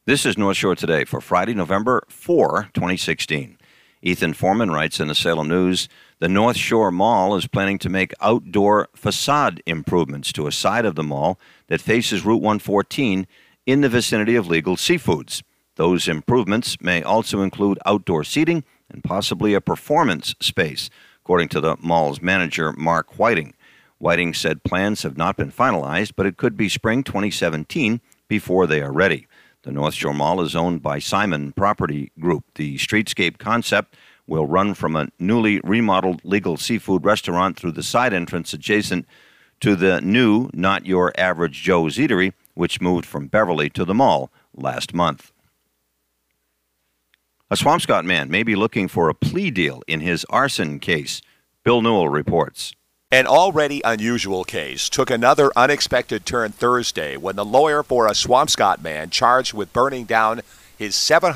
This is North Shore Today for Friday, November 4, 2016. Ethan Foreman writes in the Salem News, the North Shore Mall is planning to make outdoor facade improvements to a side of the mall that faces Route 114 in the vicinity of Legal Seafoods. Those improvements may also include outdoor seating and possibly a performance space, according to the mall's manager, Mark Whiting. Whiting said plans have not been finalized, but it could be spring 2017 before they are ready. The North Shore Mall is owned by Simon Property Group. The streetscape concept will run from a newly remodeled Legal Seafood restaurant through the side entrance adjacent to the new Not Your Average Joe's Eatery, which moved from Beverly to the mall last month. A Swampscott man may be looking for a plea deal in his arson case. Bill Newell reports. An already unusual case took another unexpected turn Thursday when the lawyer for a Swampscott man charged with burning down his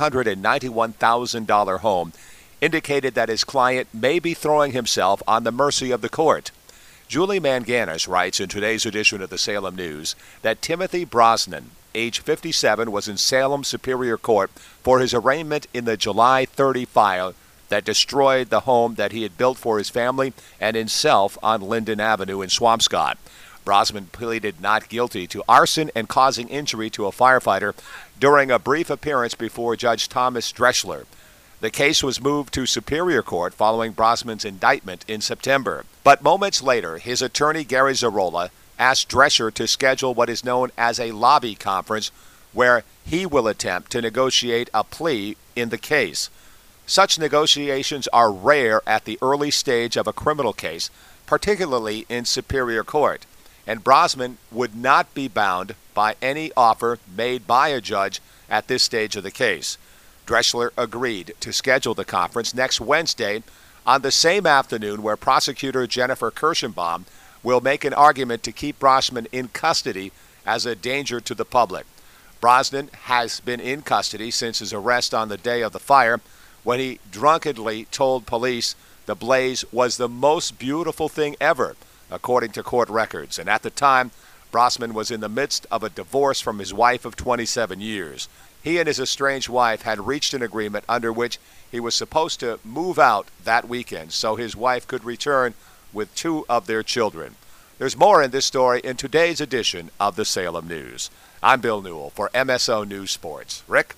$791,000 home indicated that his client may be throwing himself on the mercy of the court. Julie Manganis writes in today's edition of the Salem News that Timothy Brosnan, age 57, was in Salem Superior Court for his arraignment in the July 30 fire that destroyed the home that he had built for his family and himself on Linden Avenue in Swampscott. Brosnan pleaded not guilty to arson and causing injury to a firefighter during a brief appearance before Judge Thomas Dreschler. The case was moved to Superior Court following Brosnan's indictment in September. But moments later, his attorney Gary Zarola asked Dreschler to schedule what is known as a lobby conference where he will attempt to negotiate a plea in the case. Such negotiations are rare at the early stage of a criminal case, particularly in Superior Court, and Brosnan would not be bound by any offer made by a judge at this stage of the case. Dreschler agreed to schedule the conference next Wednesday on the same afternoon where prosecutor Jennifer Kirschenbaum will make an argument to keep Brosnan in custody as a danger to the public. Brosnan has been in custody since his arrest on the day of the fire, when he drunkenly told police the blaze was the most beautiful thing ever, according to court records. And at the time, Brosnan was in the midst of a divorce from his wife of 27 years. He and his estranged wife had reached an agreement under which he was supposed to move out that weekend so his wife could return with 2 of their children. There's more in this story in today's edition of the Salem News. I'm Bill Newell for MSO News Sports. Rick?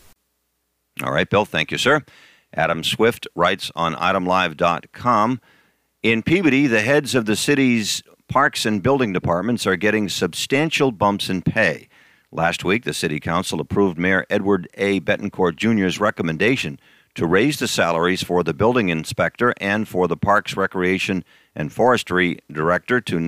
All right, Bill. Thank you, sir. Adam Swift writes on itemlive.com, in Peabody, the heads of the city's parks and building departments are getting substantial bumps in pay. Last week, the city council approved Mayor Edward A. Betancourt Jr.'s recommendation to raise the salaries for the building inspector and for the Parks, Recreation, and Forestry director to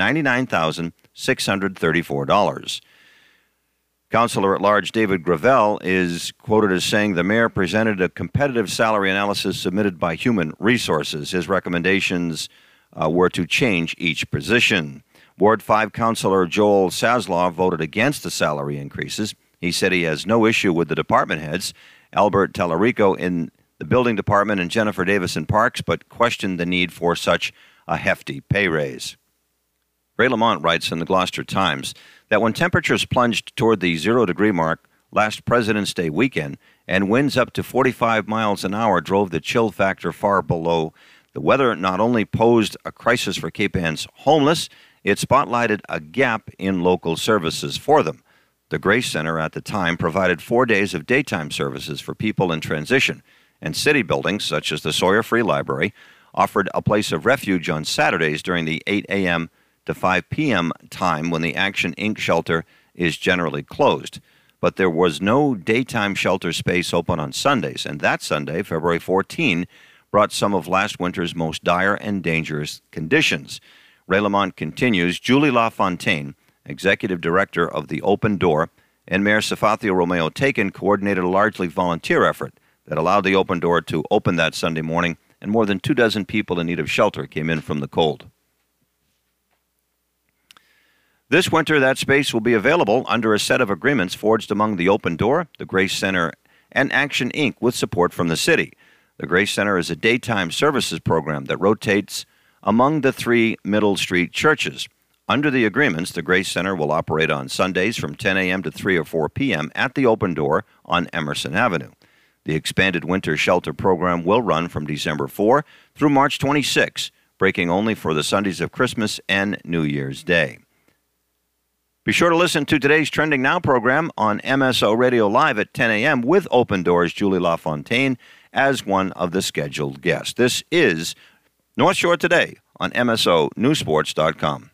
$99,634. Councilor-at-Large David Gravel is quoted as saying the mayor presented a competitive salary analysis submitted by Human Resources. His recommendations were to change each position. Ward 5 Councilor Joel Sasloff voted against the salary increases. He said he has no issue with the department heads, Albert Tallarico in the building department and Jennifer Davis in Parks, but questioned the need for such a hefty pay raise. Ray Lamont writes in the Gloucester Times that when temperatures plunged toward the 0-degree mark last President's Day weekend and winds up to 45 miles an hour drove the chill factor far below, the weather not only posed a crisis for Cape Ann's homeless, it spotlighted a gap in local services for them. The Grace Center at the time provided 4 days of daytime services for people in transition, and city buildings, such as the Sawyer Free Library, offered a place of refuge on Saturdays during the 8 a.m. to 5 p.m. time when the Action Inc. shelter is generally closed. But there was no daytime shelter space open on Sundays, and that Sunday, February 14, brought some of last winter's most dire and dangerous conditions. Ray Lamont continues, Julie LaFontaine, executive director of the Open Door, and Mayor Safathio Romeo Taken coordinated a largely volunteer effort that allowed the Open Door to open that Sunday morning, and more than 24 people in need of shelter came in from the cold. This winter, that space will be available under a set of agreements forged among the Open Door, the Grace Center, and Action Inc. with support from the city. The Grace Center is a daytime services program that rotates among the 3 Middle Street churches. Under the agreements, the Grace Center will operate on Sundays from 10 a.m. to 3 or 4 p.m. at the open door on Emerson Avenue. The expanded winter shelter program will run from December 4 through March 26, breaking only for the Sundays of Christmas and New Year's Day. Be sure to listen to today's Trending Now program on MSO Radio Live at 10 a.m. with Open Doors' Julie LaFontaine as one of the scheduled guests. This is North Shore Today on MSONewsports.com.